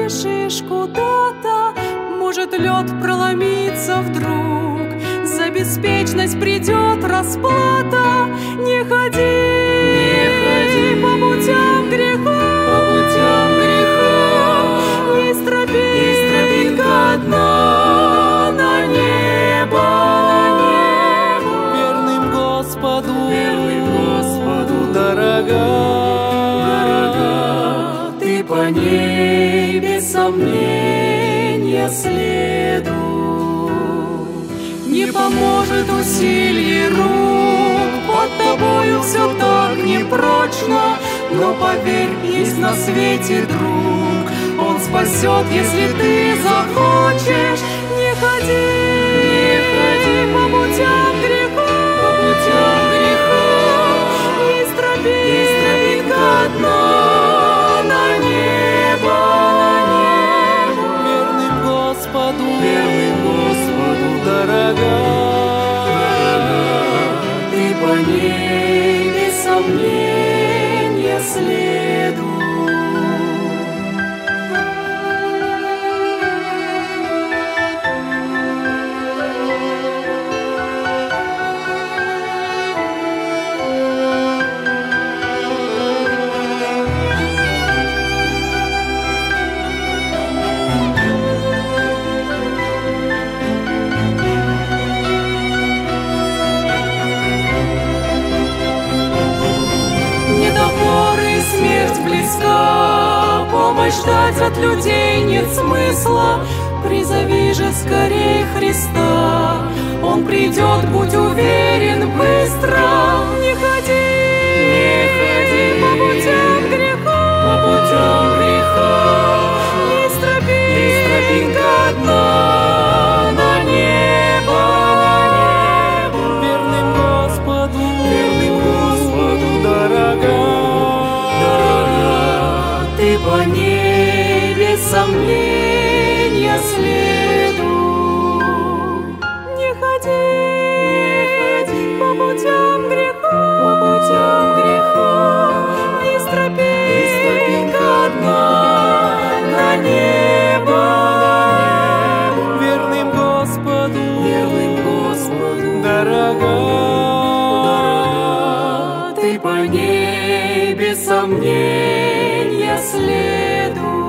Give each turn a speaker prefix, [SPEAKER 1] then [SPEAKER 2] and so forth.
[SPEAKER 1] спешишь куда-то, может лед проломиться вдруг, за беспечность придет расплата. Не ходи по путям греха, есть тропинка одна на небо.
[SPEAKER 2] Верным Господу дорога,
[SPEAKER 1] ты по ней без сомнения следуй. Не поможет усилие рук, под тобою все так непрочно, но поверь, есть на свете друг, он спасет, если ты захочешь. Не ходи по путям греха, есть тропинка одна на небо.
[SPEAKER 2] верным Господу дорога,
[SPEAKER 1] ты по ней без сомнения следуй. Смерть близка, помощь ждать от людей нет смысла. Призови же скорей Христа, Он придет, будь уверен, быстро. Не ходи по путям греха, есть тропинка одна на небо.
[SPEAKER 2] верным Господу дорога,
[SPEAKER 1] ты по ней без сомнения следуй. Не ходи по путям греха, есть тропинка одна на небо.
[SPEAKER 2] верным Господу дорога,
[SPEAKER 1] ты по ней без сомнения следуй.